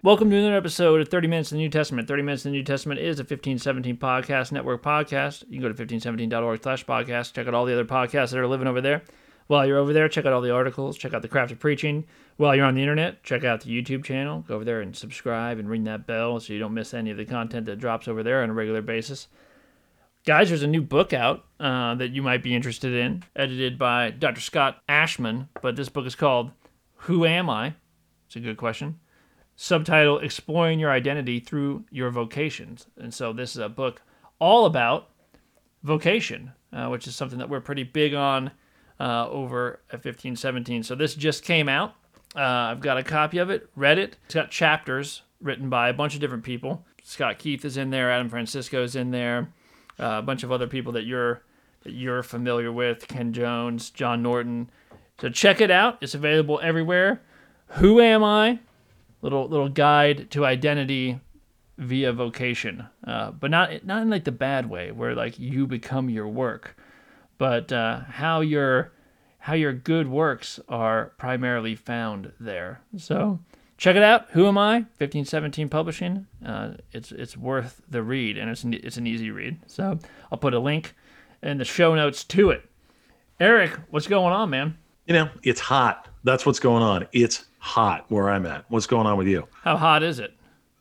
Welcome to another episode of 30 Minutes in the New Testament. 30 Minutes in the New Testament is a 1517 podcast network podcast. You can go to 1517.org/podcast. Check out all the other podcasts that are living over there. While you're over there, check out all the articles. Check out the Craft of Preaching. While you're on the internet, check out the YouTube channel. Go over there and subscribe and ring that bell so you don't miss any of the content that drops over there on a regular basis. Guys, there's a new book out that you might be interested in, edited by Dr. Scott Ashman, but this book is called Who Am I? It's a good question. Subtitle, Exploring Your Identity Through Your Vocations. And so this is a book all about vocation, which is something that we're pretty big on over at 1517. So this just came out. I've got a copy of it, read it. It's got chapters written by a bunch of different people. Scott Keith is in there, Adam Francisco is in there, a bunch of other people that you're familiar with, Ken Jones, John Norton. So check it out. It's available everywhere. Who Am I? Little guide to identity via vocation, but not in like the bad way where like you become your work, but how your good works are primarily found there. So check it out. Who Am I? 1517 Publishing. It's worth the read, and it's an easy read. So I'll put a link in the show notes to it. Eric, what's going on, man? It's hot. That's what's going on. It's hot where I'm at. What's going on with you? How hot is it?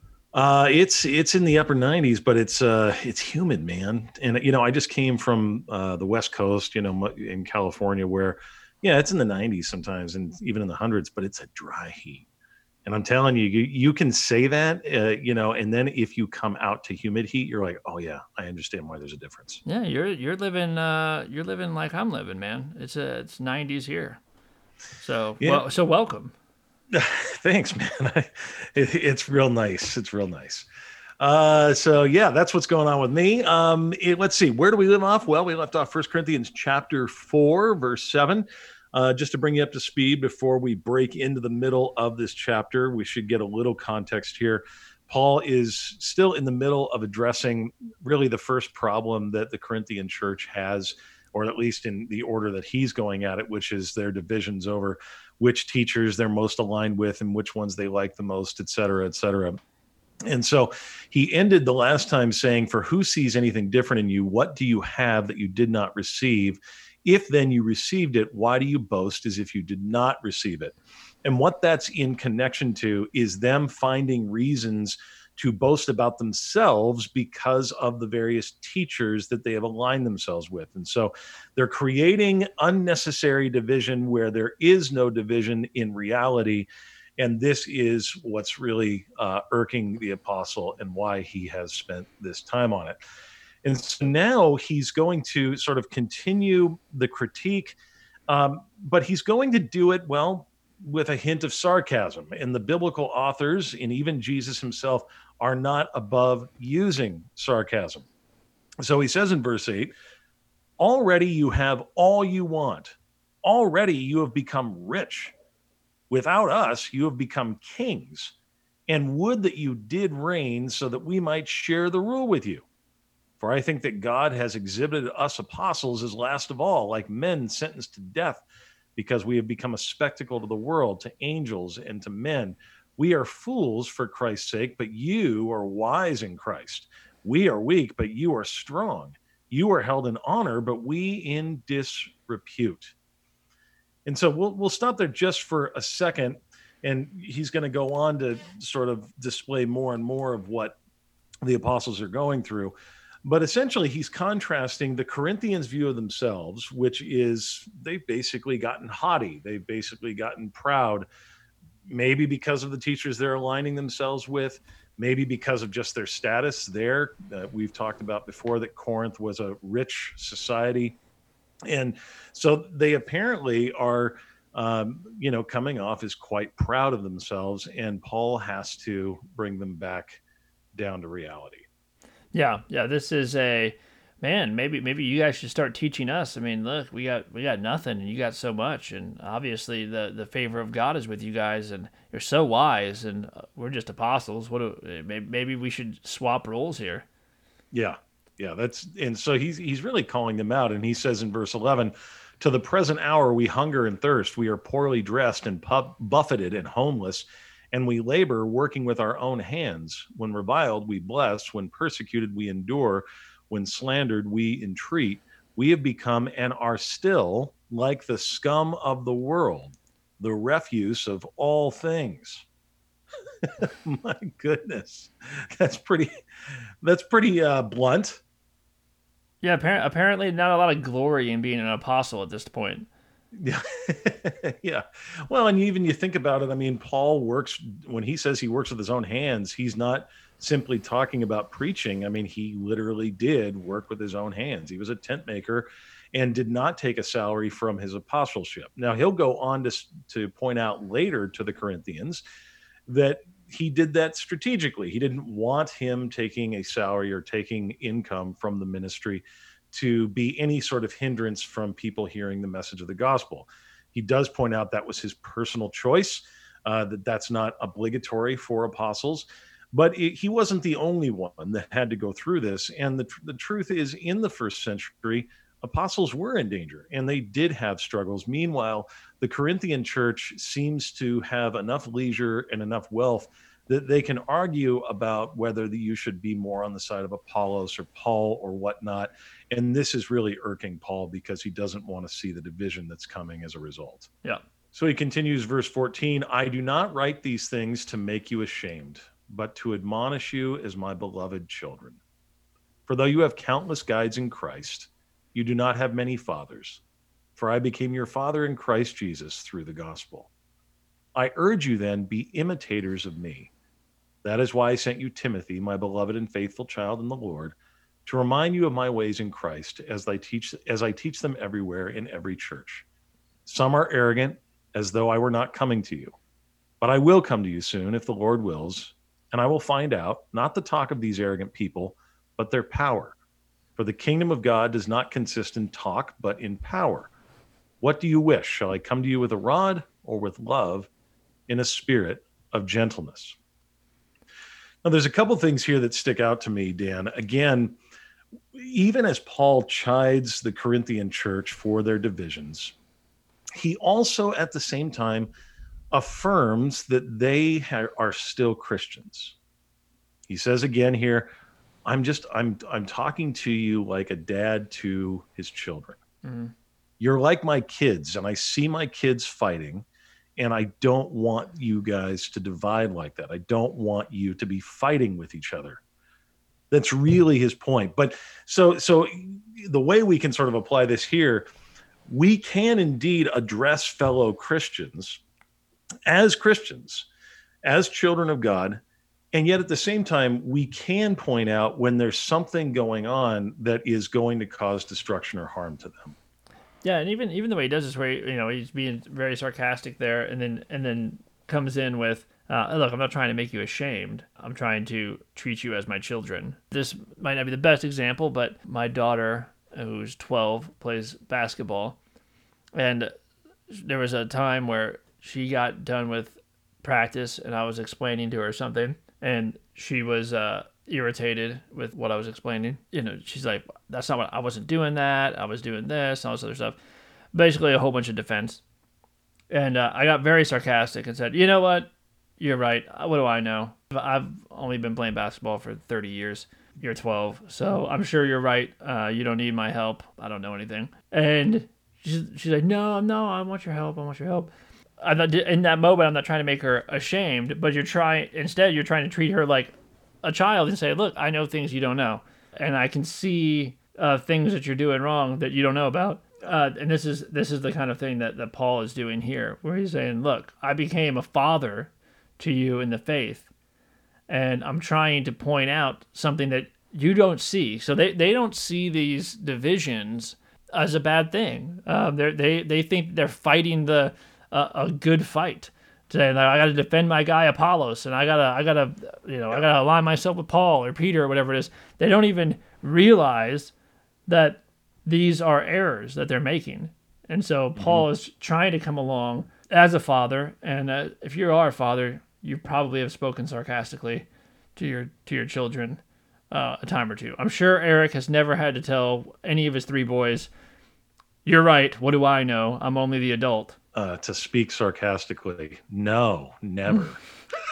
It's in the upper 90s, but it's humid, man. And I just came from the West Coast, in California, where it's in the 90s sometimes, and even in the hundreds, but it's a dry heat. And I'm telling you, you can say that, and then if you come out to humid heat, you're like, oh yeah, I understand why there's a difference. Yeah, you're living like I'm living, man. It's 90s here. So Yeah. so welcome. Thanks, man. It's real nice. It's real nice. So yeah, that's what's going on with me. Let's see, where do we leave off? Well, we left off 1 Corinthians chapter 4, verse 7. Just to bring you up to speed before we break into the middle of this chapter, we should get a little context here. Paul is still in the middle of addressing really the first problem that the Corinthian church has, or at least in the order that he's going at it, which is their divisions over which teachers they're most aligned with and which ones they like the most, et cetera, et cetera. And so he ended the last time saying, for who sees anything different in you? What do you have that you did not receive? If then you received it, why do you boast as if you did not receive it? And what that's in connection to is them finding reasons to boast about themselves because of the various teachers that they have aligned themselves with. And so they're creating unnecessary division where there is no division in reality. And this is what's really irking the apostle and why he has spent this time on it. And so now he's going to sort of continue the critique, but he's going to do it, well, with a hint of sarcasm. And the biblical authors, and even Jesus himself, are not above using sarcasm. So he says in verse 8, already you have all you want. Already you have become rich. Without us, you have become kings. And would that you did reign so that we might share the rule with you. For I think that God has exhibited us apostles as last of all, like men sentenced to death, because we have become a spectacle to the world, to angels, and to men. We are fools for Christ's sake, but you are wise in Christ. We are weak, but you are strong. You are held in honor, but we in disrepute. And so we'll stop there just for a second, and he's going to go on to sort of display more and more of what the apostles are going through. But essentially, he's contrasting the Corinthians' view of themselves, which is they've basically gotten haughty. They've basically gotten proud, maybe because of the teachers they're aligning themselves with, maybe because of just their status there. We've talked about before that Corinth was a rich society. And so they apparently are, coming off as quite proud of themselves, and Paul has to bring them back down to reality. Yeah. This is maybe you guys should start teaching us. I mean, look, we got nothing, and you got so much, and obviously the favor of God is with you guys, and you're so wise, and we're just apostles. Maybe we should swap roles here. Yeah. And so he's really calling them out, and he says in verse 11, to the present hour we hunger and thirst, we are poorly dressed and buffeted and homeless, And we labor, working with our own hands. When reviled, we bless. When persecuted, we endure. When slandered, we entreat. We have become and are still like the scum of the world, the refuse of all things. My goodness, that's pretty. That's pretty blunt. Yeah, apparently not a lot of glory in being an apostle at this point. Yeah. Yeah. Well, and even you think about it, I mean, Paul works when he says he works with his own hands, he's not simply talking about preaching. I mean, he literally did work with his own hands. He was a tent maker and did not take a salary from his apostleship. Now, he'll go on to point out later to the Corinthians that he did that strategically. He didn't want him taking a salary or taking income from the ministry to be any sort of hindrance from people hearing the message of the gospel. He does point out that was his personal choice, that's not obligatory for apostles. But he wasn't the only one that had to go through this. And the truth is, in the first century, apostles were in danger and they did have struggles. Meanwhile, the Corinthian church seems to have enough leisure and enough wealth that they can argue about whether you should be more on the side of Apollos or Paul or whatnot. And this is really irking Paul because he doesn't want to see the division that's coming as a result. Yeah. So he continues, verse 14, I do not write these things to make you ashamed, but to admonish you as my beloved children. For though you have countless guides in Christ, you do not have many fathers. For I became your father in Christ Jesus through the gospel. I urge you then, be imitators of me. That is why I sent you Timothy, my beloved and faithful child in the Lord, to remind you of my ways in Christ as I teach them everywhere in every church. Some are arrogant, as though I were not coming to you. But I will come to you soon, if the Lord wills, and I will find out, not the talk of these arrogant people, but their power. For the kingdom of God does not consist in talk, but in power. What do you wish? Shall I come to you with a rod or with love in a spirit of gentleness? Now, there's a couple things here that stick out to me, Dan. Again, even as Paul chides the Corinthian church for their divisions, he also at the same time affirms that they are still Christians. He says again here, I'm talking to you like a dad to his children. Mm-hmm. You're like my kids, and I see my kids fighting, and I don't want you guys to divide like that. I don't want you to be fighting with each other. That's really his point. But so the way we can sort of apply this here, we can indeed address fellow Christians, as children of God, and yet at the same time, we can point out when there's something going on that is going to cause destruction or harm to them. Yeah, and even the way he does this, where he's being very sarcastic there, and then comes in with, "Look, I'm not trying to make you ashamed. I'm trying to treat you as my children." This might not be the best example, but my daughter, who's 12, plays basketball, and there was a time where she got done with practice, and I was explaining to her something, and she was irritated with what I was explaining. She's like, that's not what I wasn't doing that. I was doing this and all this other stuff. Basically a whole bunch of defense. And I got very sarcastic and said, you know what? You're right. What do I know? I've only been playing basketball for 30 years. You're 12. So I'm sure you're right. You don't need my help. I don't know anything. And she's like, no, I want your help. In that moment, I'm not trying to make her ashamed, but you're trying to treat her like a child and say, look, I know things you don't know, and I can see things that you're doing wrong that you don't know about. And this is the kind of thing that Paul is doing here, where he's saying, look, I became a father to you in the faith, and I'm trying to point out something that you don't see. So they don't see these divisions as a bad thing. They think they're fighting a good fight. Saying I got to defend my guy Apollos, and I gotta align myself with Paul or Peter or whatever it is. They don't even realize that these are errors that they're making, and so Paul is trying to come along as a father. And if you are a father, you probably have spoken sarcastically to your children a time or two. I'm sure Eric has never had to tell any of his 3 boys, "You're right. What do I know? I'm only the adult." To speak sarcastically. No, never.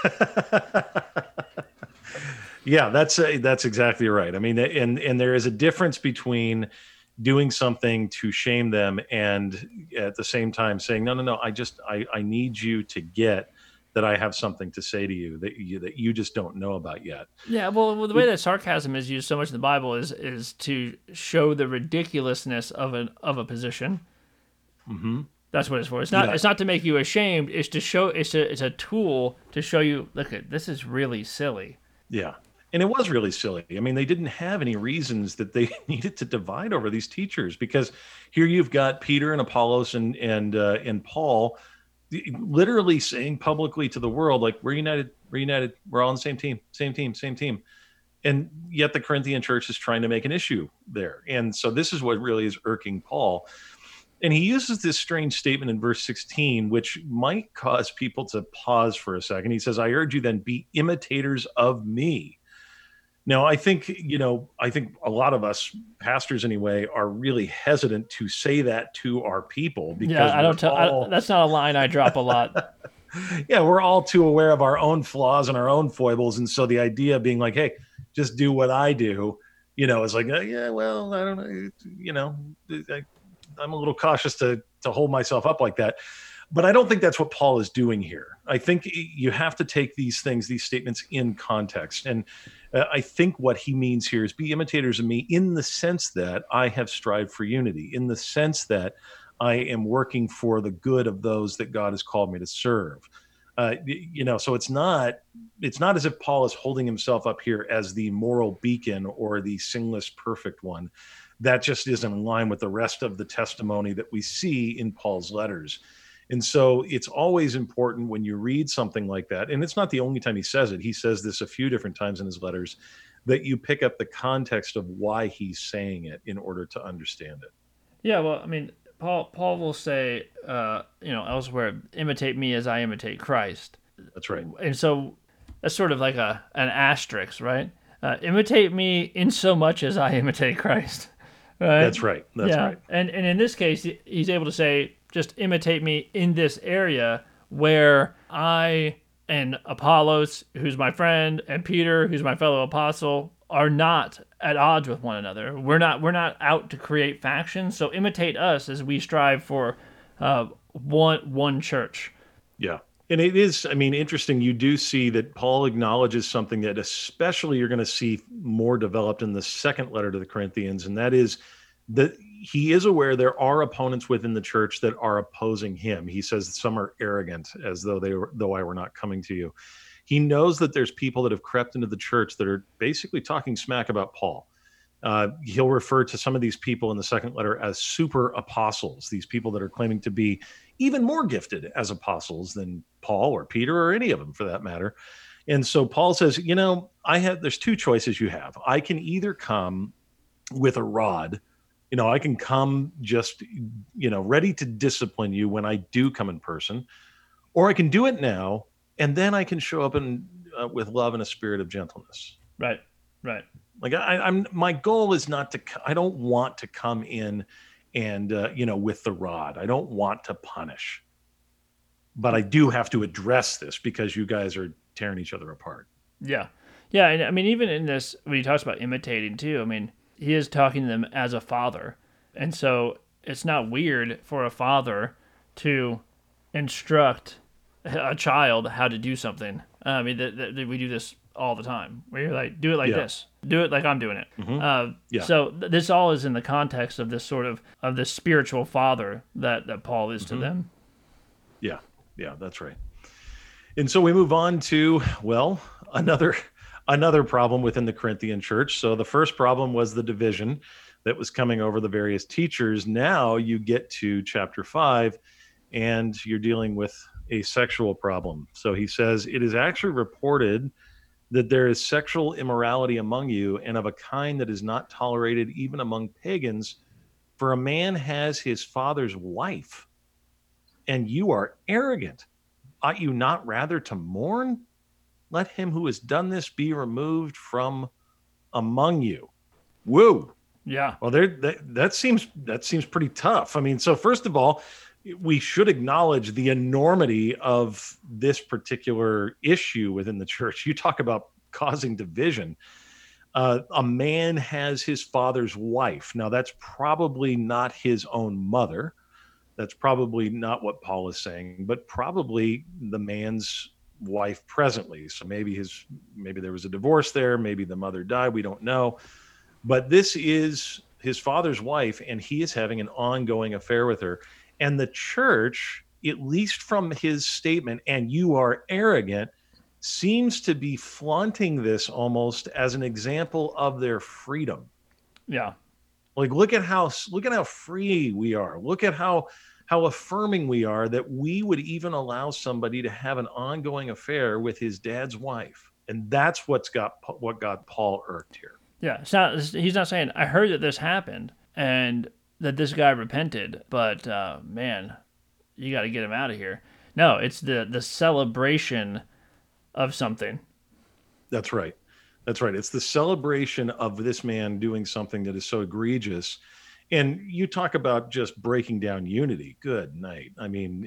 Yeah, that's exactly right. I mean, and there is a difference between doing something to shame them and at the same time saying, no, no, no, I need you to get that I have something to say to you that you just don't know about yet. Yeah, well, the way that sarcasm is used so much in the Bible is to show the ridiculousness of a position. Hmm. That's what it's for. Yeah, It's not to make you ashamed. It's to show. It's a tool to show you. Look at this is really silly. yeah. And it was really silly. I mean, they didn't have any reasons that they needed to divide over these teachers because here you've got Peter and Apollos and Paul literally saying publicly to the world, like, we're united, we're all on the same team, same team, same team. And yet the Corinthian church is trying to make an issue there. And so this is what really is irking Paul. And he uses this strange statement in verse 16, which might cause people to pause for a second. He says, I urge you then, be imitators of me. Now, I think a lot of us pastors anyway are really hesitant to say that to our people because Yeah, I don't tell. That's not a line I drop a lot. yeah, we're all too aware of our own flaws and our own foibles. And so the idea being like, hey, just do what I do, is like, yeah, well, I don't know, I'm a little cautious to hold myself up like that. But I don't think that's what Paul is doing here. I think you have to take these statements in context. And I think what he means here is be imitators of me in the sense that I have strived for unity, in the sense that I am working for the good of those that God has called me to serve. So it's not as if Paul is holding himself up here as the moral beacon or the sinless perfect one. That just isn't in line with the rest of the testimony that we see in Paul's letters. And so it's always important when you read something like that, and it's not the only time he says it. He says this a few different times in his letters, that you pick up the context of why he's saying it in order to understand it. Yeah, well, I mean, Paul will say, elsewhere, imitate me as I imitate Christ, That's right. and so that's sort of like an asterisk, right? Imitate me in so much as I imitate Christ, right? That's right. That's Yeah, right. and in this case, he's able to say, just imitate me in this area where I and Apollos, who's my friend, and Peter, who's my fellow apostle, are not at odds with one another. We're not out to create factions. So imitate us as we strive for one church. Yeah. And it is, I mean, interesting. You do see that Paul acknowledges something that especially you're going to see more developed in the second letter to the Corinthians, and that is that he is aware there are opponents within the church that are opposing him. He says some are arrogant, as though I were not coming to you. He knows that there's people that have crept into the church that are basically talking smack about Paul. He'll refer to some of these people in the second letter as super apostles, these people that are claiming to be even more gifted as apostles than Paul or Peter or any of them for that matter. And so Paul says, there's two choices you have. I can either come with a rod, I can come just, ready to discipline you when I do come in person, or I can do it now, and then I can show up with love and a spirit of gentleness. Right, right. Like I'm, my goal is not to, I don't want to come in and, with the rod. I don't want to punish, but I do have to address this because you guys are tearing each other apart. Yeah, yeah. And I mean, even in this, when he talks about imitating too, I mean, he is talking to them as a father, and so it's not weird for a father to instruct a child how to do something. I mean, we do this all the time. Where you're like, do it like this, do it like I'm doing it. Yeah. So this all is in the context of this sort of this spiritual father that Paul is to them. Yeah, yeah, that's right. And so we move on to, well, another problem within the Corinthian church. So the first problem was the division that was coming over the various teachers. Now you get to chapter 5 and you're dealing with a sexual problem. So he says, it is actually reported that there is sexual immorality among you, and of a kind that is not tolerated even among pagans. For a man has his father's wife, and you are arrogant. Ought you not rather to mourn? Let him who has done this be removed from among you. Woo. Yeah. Well, that seems pretty tough. I mean, so first of all, we should acknowledge the enormity of this particular issue within the church. You talk about causing division. A man has his father's wife. Now, that's probably not his own mother. That's probably not what Paul is saying, but probably the man's wife presently. So maybe there was a divorce there, maybe the mother died, we don't know. But this is his father's wife, and he is having an ongoing affair with her. And the church, at least from his statement, and you are arrogant, seems to be flaunting this almost as an example of their freedom. Yeah. Like, look at how free we are. Look at how affirming we are that we would even allow somebody to have an ongoing affair with his dad's wife. And that's what got Paul irked here. Yeah. He's not saying, I heard that this happened and that this guy repented, but man, you got to get him out of here. No, it's the celebration of something. That's right. That's right. It's the celebration of this man doing something that is so egregious. And you talk about just breaking down unity. Good night. I mean,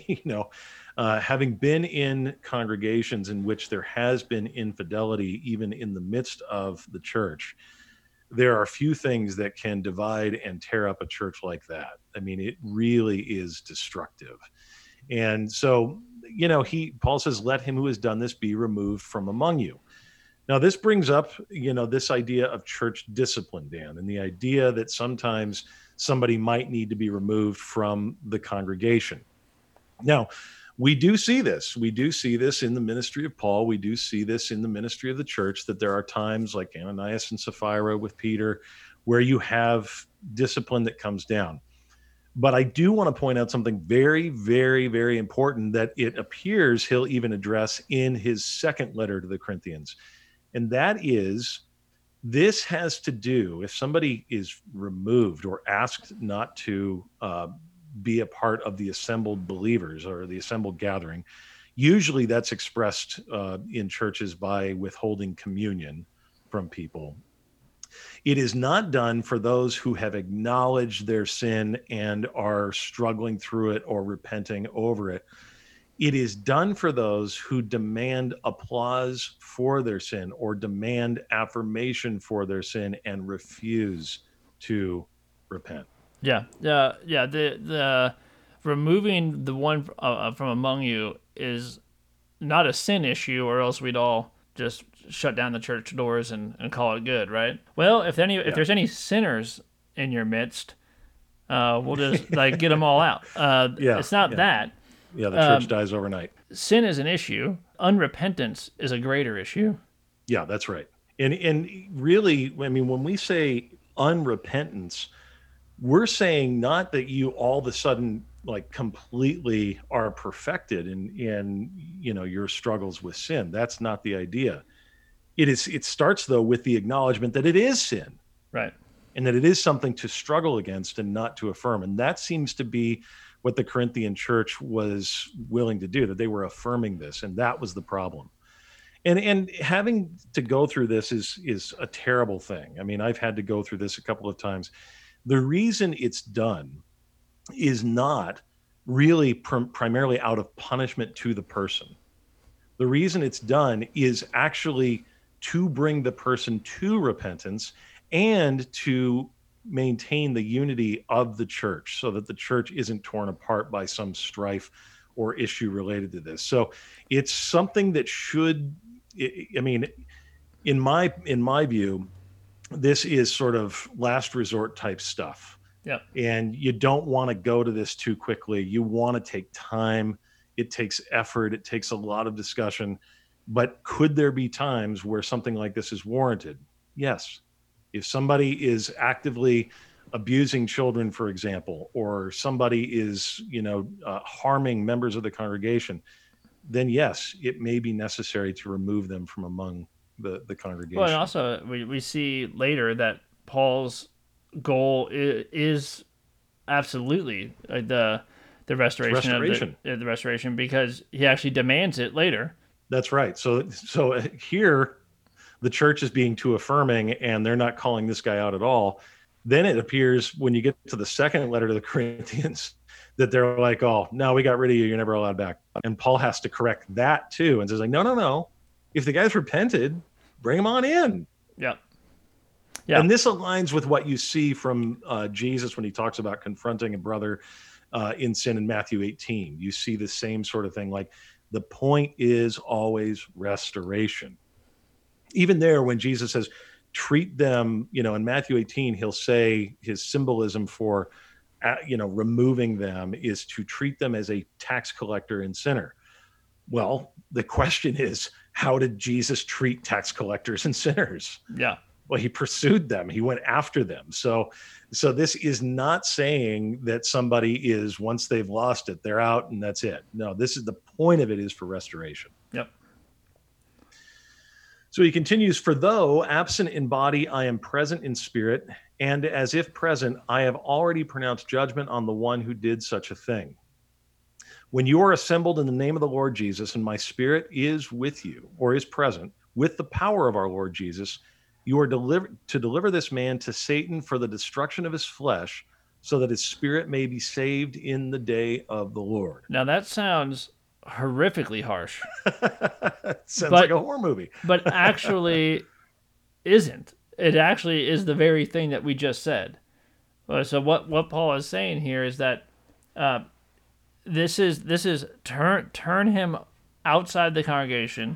having been in congregations in which there has been infidelity, even in the midst of the church, there are few things that can divide and tear up a church like that. I mean, it really is destructive. And so, Paul says, let him who has done this be removed from among you. Now, this brings up, this idea of church discipline, Dan, and the idea that sometimes somebody might need to be removed from the congregation. Now, we do see this. We do see this in the ministry of Paul. We do see this in the ministry of the church, that there are times like Ananias and Sapphira with Peter where you have discipline that comes down. But I do want to point out something very, very, very important that it appears he'll even address in his second letter to the Corinthians. And that is, this has to do, if somebody is removed or asked not to be a part of the assembled believers or the assembled gathering, usually that's expressed in churches by withholding communion from people. It is not done for those who have acknowledged their sin and are struggling through it or repenting over it. It is done for those who demand applause for their sin or demand affirmation for their sin and refuse to repent. Yeah. The removing the one from among you is not a sin issue, or else we'd all just shut down the church doors and call it good, right? Well, if there's any sinners in your midst, we'll just get them all out. It's not that. Yeah, the church dies overnight. Sin is an issue. Unrepentance is a greater issue. Yeah, that's right. And really, I mean, when we say unrepentance, we're saying not that you all of a sudden completely are perfected in your struggles with sin. That's not the idea. It starts though with the acknowledgement that it is sin. Right. And that it is something to struggle against and not to affirm. And that seems to be what the Corinthian church was willing to do, that they were affirming this, and that was the problem. And having to go through this is a terrible thing. I mean, I've had to go through this a couple of times. The reason it's done is not really primarily out of punishment to the person. The reason it's done is actually to bring the person to repentance and to maintain the unity of the church so that the church isn't torn apart by some strife or issue related to this. So it's something that should, I mean, in my view, this is sort of last resort type stuff. Yeah. And you don't want to go to this too quickly. You want to take time. It takes effort. It takes a lot of discussion. But could there be times where something like this is warranted? Yes. If somebody is actively abusing children, for example, or somebody is, harming members of the congregation, then yes, it may be necessary to remove them from among the congregation. Well, and also we see later that Paul's goal is absolutely the restoration. Of the restoration, because he actually demands it later. That's right. So here, the church is being too affirming and they're not calling this guy out at all. Then it appears when you get to the second letter to the Corinthians that they're like, oh, no, we got rid of you. You're never allowed back. And Paul has to correct that too. And says like, no. If the guy's repented, bring him on in. Yeah. Yeah. And this aligns with what you see from Jesus when he talks about confronting a brother in sin in Matthew 18. You see the same sort of thing. Like the point is always restoration. Even there, when Jesus says, treat them, in Matthew 18, he'll say his symbolism for, removing them is to treat them as a tax collector and sinner. Well, the question is, how did Jesus treat tax collectors and sinners? Yeah. Well, he pursued them. He went after them. So this is not saying that somebody is, once they've lost it, they're out and that's it. No, this is the point of it is for restoration. Yep. So he continues, for though absent in body, I am present in spirit, and as if present, I have already pronounced judgment on the one who did such a thing. When you are assembled in the name of the Lord Jesus, and my spirit is with you, or is present, with the power of our Lord Jesus, you are to deliver this man to Satan for the destruction of his flesh, so that his spirit may be saved in the day of the Lord. Now that sounds horrifically harsh. Sounds like a horror movie. But actually isn't. It actually is the very thing that we just said. So what Paul is saying here is that this is turn him outside the congregation,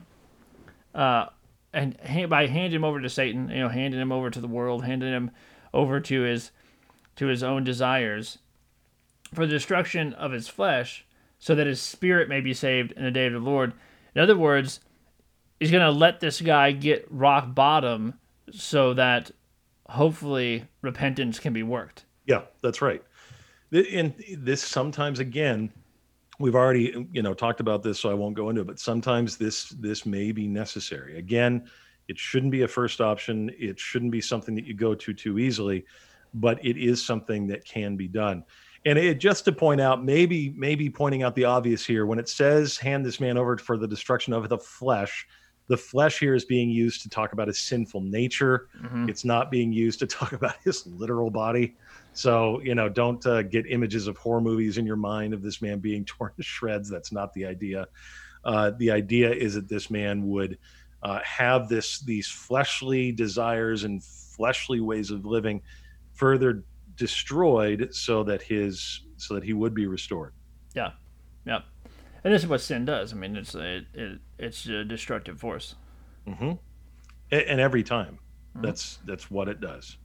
and by handing him over to Satan, handing him over to the world, handing him over to his own desires, for the destruction of his flesh, so that his spirit may be saved in the day of the Lord. In other words, he's going to let this guy get rock bottom so that hopefully repentance can be worked. Yeah, that's right. And this sometimes, again, we've already talked about this, so I won't go into it, but sometimes this may be necessary. Again, it shouldn't be a first option. It shouldn't be something that you go to too easily, but it is something that can be done. And just to point out, maybe pointing out the obvious here, when it says hand this man over for the destruction of the flesh here is being used to talk about his sinful nature. Mm-hmm. It's not being used to talk about his literal body. So, don't get images of horror movies in your mind of this man being torn to shreds. That's not the idea. The idea is that this man would have these fleshly desires and fleshly ways of living further destroyed so that he would be restored. Yeah. And this is what sin does. I mean, it's a destructive force. Mm-hmm. And every time, that's what it does.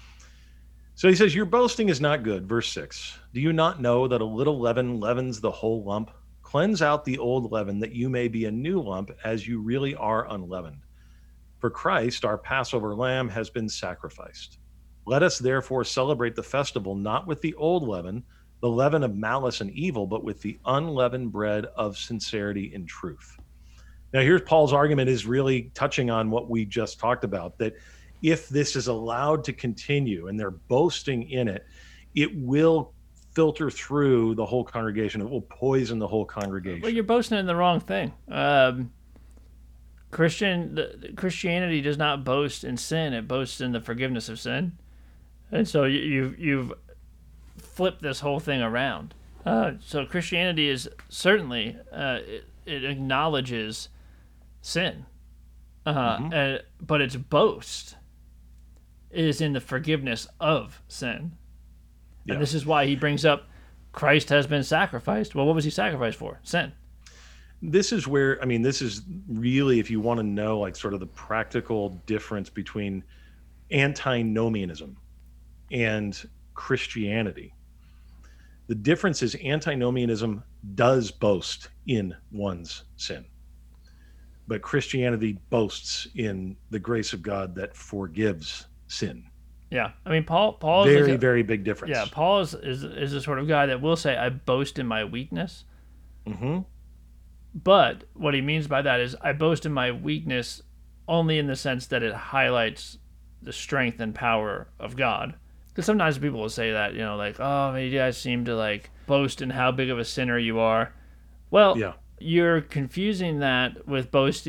So he says, your boasting is not good. Verse 6, do you not know that a little leaven leavens the whole lump? Cleanse out the old leaven, that you may be a new lump, as you really are unleavened. For Christ, our Passover lamb, has been sacrificed. Let us therefore celebrate the festival not with the old leaven, the leaven of malice and evil, but with the unleavened bread of sincerity and truth. Now, here's Paul's argument, is really touching on what we just talked about, that if this is allowed to continue and they're boasting in it, it will filter through the whole congregation. It will poison the whole congregation. Well, you're boasting in the wrong thing. Christianity does not boast in sin. It boasts in the forgiveness of sin. And so you've flipped this whole thing around. So Christianity is certainly, it acknowledges sin. But its boast is in the forgiveness of sin. Yeah. And this is why he brings up Christ has been sacrificed. Well, what was he sacrificed for? Sin. This is where, this is really, if you want to know, like sort of the practical difference between antinomianism and Christianity. The difference is antinomianism does boast in one's sin, but Christianity boasts in the grace of God that forgives sin. Yeah, Paul is very big difference. Yeah, Paul is the sort of guy that will say, I boast in my weakness. Mm-hmm. But what he means by that is, I boast in my weakness only in the sense that it highlights the strength and power of God. Because sometimes people will say that, oh, you guys seem to boast in how big of a sinner you are. Well, yeah. You're confusing that with boast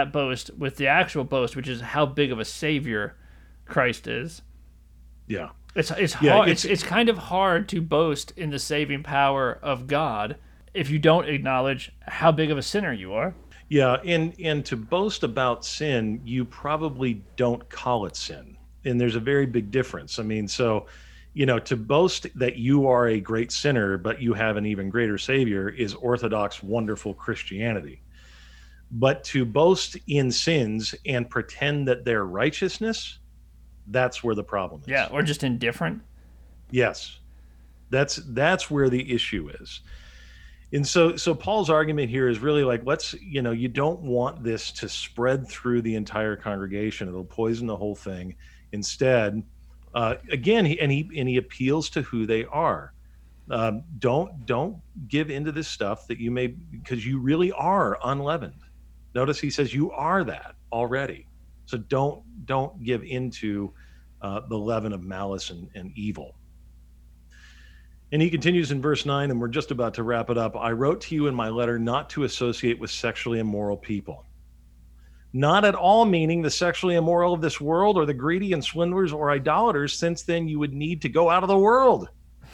with the actual boast, which is how big of a savior Christ is. Yeah. It's Yeah, hard. It's kind of hard to boast in the saving power of God if you don't acknowledge how big of a sinner you are. yeah, and to boast about sin, you probably don't call it sin. And there's a very big difference. I mean, so, to boast that you are a great sinner, but you have an even greater savior is orthodox, wonderful Christianity. But to boast in sins and pretend that they're righteousness, that's where the problem Yeah, is. or just indifferent. Yes. That's where the issue is. And so Paul's argument here is really like, you don't want this to spread through the entire congregation. It'll poison the whole thing. Instead, again, he appeals to who they are. Don't give into this stuff that you may, because you really are unleavened. Notice he says you are that already. So don't give into the leaven of malice and evil. And he continues in verse 9, and we're just about to wrap it up. I wrote to you in my letter not to associate with sexually immoral people. Not at all meaning the sexually immoral of this world or the greedy and swindlers or idolaters, since then you would need to go out of the world.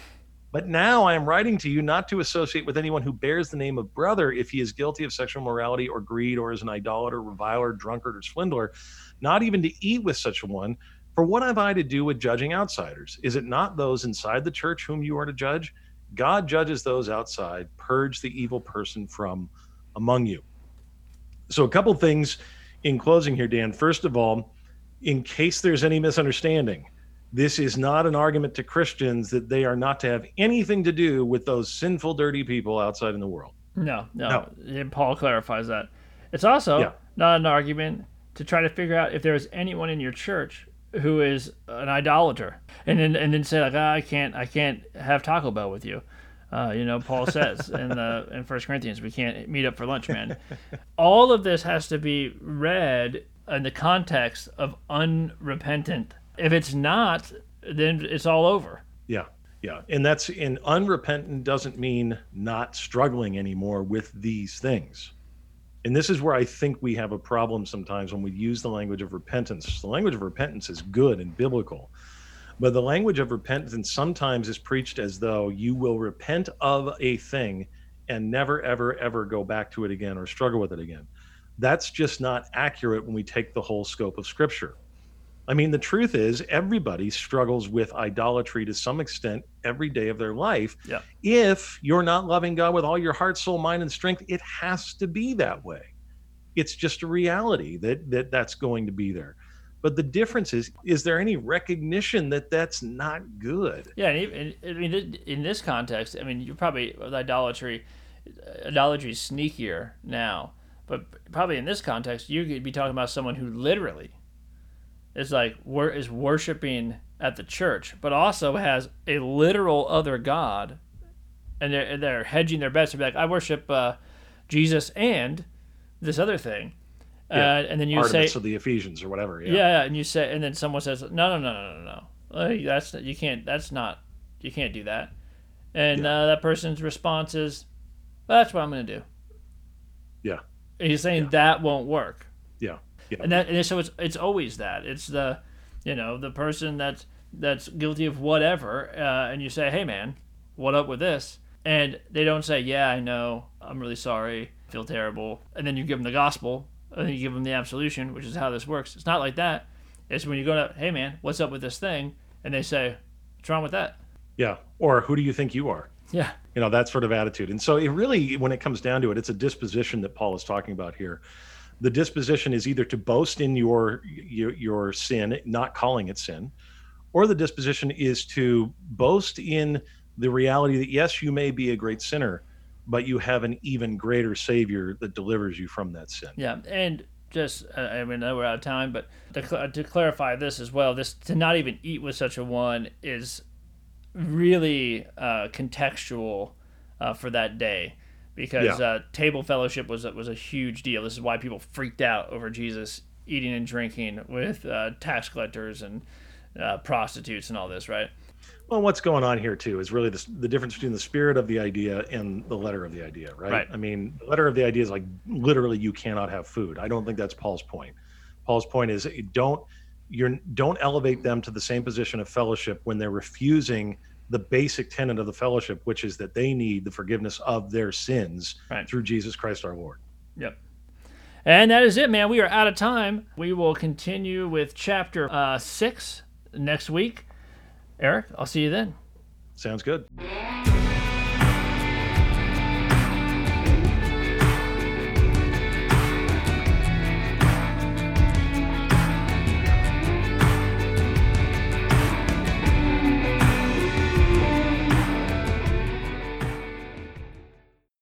But now I am writing to you not to associate with anyone who bears the name of brother if he is guilty of sexual immorality or greed or is an idolater, reviler, drunkard, or swindler, not even to eat with such a one. For what have I to do with judging outsiders? Is it not those inside the church whom you are to judge? God judges those outside. Purge the evil person from among you. So a couple things in closing here, Dan. First of all, in case there's any misunderstanding, this is not an argument to Christians that they are not to have anything to do with those sinful, dirty people outside in the world. No. Paul clarifies that. It's also not an argument to try to figure out if there is anyone in your church who is an idolater, and then say like, I can't have Taco Bell with you. Paul says in 1 Corinthians, we can't meet up for lunch, man. All of this has to be read in the context of unrepentant. If it's not, then it's all over. Yeah. And unrepentant doesn't mean not struggling anymore with these things. And this is where I think we have a problem sometimes when we use the language of repentance. The language of repentance is good and biblical, but the language of repentance sometimes is preached as though you will repent of a thing and never, ever, ever go back to it again or struggle with it again. That's just not accurate when we take the whole scope of Scripture. I mean, the truth is everybody struggles with idolatry to some extent every day of their life. Yeah. If you're not loving God with all your heart, soul, mind, and strength, it has to be that way. It's just a reality that's going to be there. But the difference is there any recognition that that's not good? Yeah, and in this context, I mean, you're probably with idolatry is sneakier now, but probably in this context, you could be talking about someone who literally is worshiping at the church, but also has a literal other god, and they're hedging their bets to be like, I worship Jesus and this other thing, and then you Artemis say of the Ephesians or whatever. And you say, and then someone says, no, like, you can't do that, and that person's response is, well, that's what I'm going to do. Yeah, and he's saying that won't work. Yeah. And so it's always that. It's the person that's guilty of whatever, and you say, hey man, what up with this? And they don't say, yeah, I know, I'm really sorry, I feel terrible. And then you give them the gospel, and then you give them the absolution, which is how this works. It's not like that. It's when you go to, hey man, what's up with this thing? And they say, what's wrong with that? Yeah. Or who do you think you are? Yeah. That sort of attitude. And so it really, when it comes down to it, it's a disposition that Paul is talking about here. The disposition is either to boast in your sin, not calling it sin, or the disposition is to boast in the reality that, yes, you may be a great sinner, but you have an even greater Savior that delivers you from that sin. Yeah, and just, I know we're out of time, but to clarify this as well, this to not even eat with such a one is really contextual for that day. Because table fellowship was a huge deal. This is why people freaked out over Jesus eating and drinking with tax collectors and prostitutes and all this, right? Well, what's going on here, too, is really the difference between the spirit of the idea and the letter of the idea, right? I mean, the letter of the idea is like literally you cannot have food. I don't think that's Paul's point. Paul's point is don't elevate them to the same position of fellowship when they're refusing the basic tenet of the fellowship, which is that they need the forgiveness of their sins through Jesus Christ our Lord. Yep. And that is it, man. We are out of time. We will continue with chapter 6 next week. Eric, I'll see you then. Sounds good.